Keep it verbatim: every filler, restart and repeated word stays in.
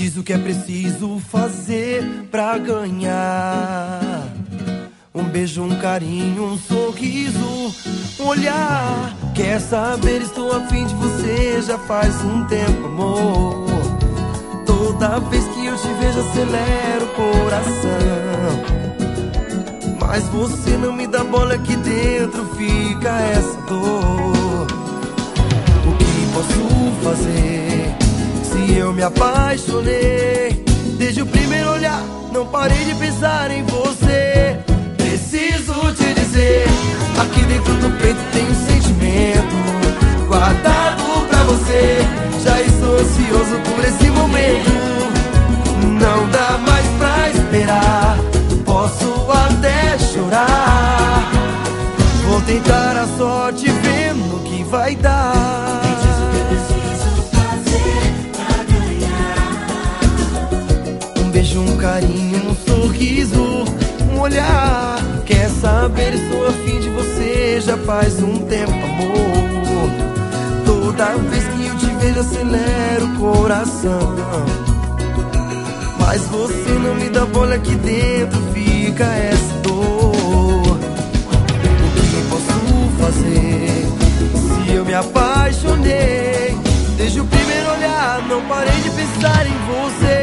diz o que é preciso fazer pra ganhar. Um beijo, um carinho, um sorriso, um olhar. Quer saber, estou a fim de você já faz um tempo, amor. Toda vez que eu te vejo acelera o coração, mas você não me dá bola, aqui dentro fica essa dor. O que posso fazer se eu me apaixonei? Desde o primeiro olhar não parei de pensar em você. Preciso te dizer, aqui dentro do peito tem um sentimento guardado pra você. Já estou ansioso por esse momento, não dá mais pra esperar. Posso até chorar, vou tentar a sorte vendo o que vai dar. Me diz o que eu preciso fazer pra ganhar. Um beijo, um carinho, um sorriso, um olhar. Quer saber, estou a fim de você já faz um tempo, amor. Toda vez que eu te vejo acelera o coração, mas você não me dá bola, aqui dentro fica essa dor. O que posso fazer se eu me apaixonei? Desde o primeiro olhar não parei de pensar em você.